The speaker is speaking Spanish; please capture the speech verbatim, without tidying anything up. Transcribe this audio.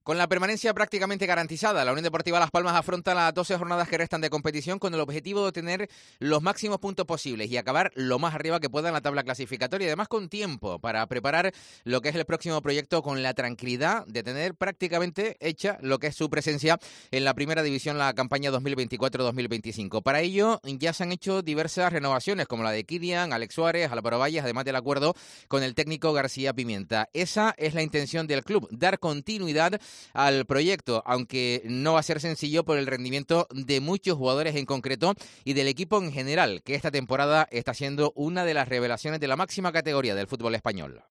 Con la permanencia prácticamente garantizada, la Unión Deportiva Las Palmas afronta las doce jornadas que restan de competición con el objetivo de obtener los máximos puntos posibles y acabar lo más arriba que pueda en la tabla clasificatoria, y además con tiempo para preparar lo que es el próximo proyecto, con la tranquilidad de tener prácticamente hecha lo que es su presencia en la primera división, la campaña dos mil veinticuatro dos mil veinticinco. Para ello ya se han hecho diversas renovaciones, como la de Kilian, Alex Suárez, Álvaro Valles, además del acuerdo con el técnico García Pimienta. Esa es la intención del club, dar continuidad al proyecto, aunque no va a ser sencillo por el rendimiento de muchos jugadores en concreto y del equipo en general, que esta temporada está siendo una de las revelaciones de la máxima categoría del fútbol español.